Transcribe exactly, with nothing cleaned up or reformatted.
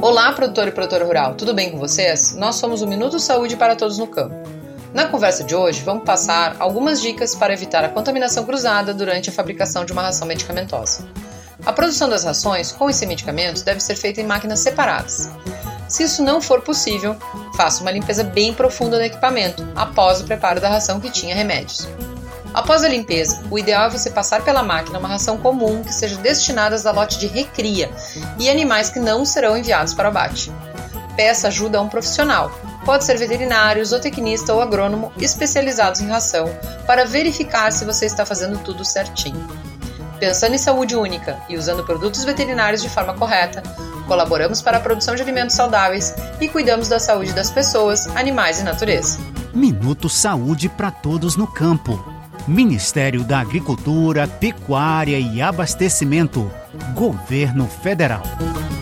Olá, produtor e produtora rural, tudo bem com vocês? Nós somos o Minuto Saúde para Todos no Campo. Na conversa de hoje, vamos passar algumas dicas para evitar a contaminação cruzada durante a fabricação de uma ração medicamentosa. A produção das rações com e sem medicamentos deve ser feita em máquinas separadas. Se isso não for possível, faça uma limpeza bem profunda no equipamento após o preparo da ração que tinha remédios. Após a limpeza, o ideal é você passar pela máquina uma ração comum que seja destinada a lote de recria e animais que não serão enviados para abate. Peça ajuda a um profissional, pode ser veterinário, zootecnista ou agrônomo especializados em ração, para verificar se você está fazendo tudo certinho. Pensando em saúde única e usando produtos veterinários de forma correta, colaboramos para a produção de alimentos saudáveis e cuidamos da saúde das pessoas, animais e natureza. Minuto Saúde para Todos no Campo. Ministério da Agricultura, Pecuária e Abastecimento. Governo Federal.